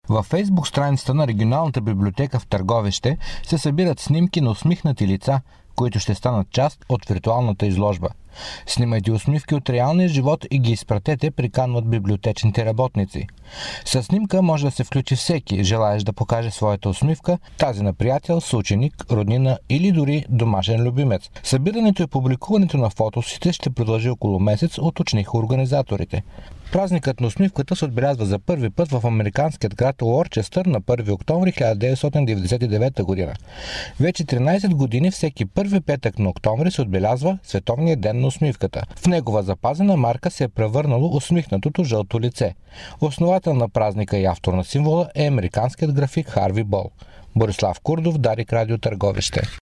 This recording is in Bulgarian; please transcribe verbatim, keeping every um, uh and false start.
Във Фейсбук страницата на регионалната библиотека в Търговище се събират снимки на усмихнати лица, които ще станат част от виртуалната изложба. Снимайте усмивки от реалния живот и ги изпратете, приканват библиотечните работници. Със снимка може да се включи всеки, желаещ да покаже своята усмивка, тази на приятел, съученик, роднина или дори домашен любимец. Събирането и публикуването на фотосите ще продължи около месец, уточниха организаторите. Празникът на усмивката се отбелязва за първи път в американският град Уорчестър на първи октомври хиляда деветстотин деветдесет и девета година. Вече тринадесет години всеки първи петък на октомври се отбелязва Световния ден на усмивката. В негова запазена марка се е превърнало усмихнатото жълто лице. Основател на празника и автор на символа е американският график Харви Бол. Борислав Курдов, Дарик Радио Търговище.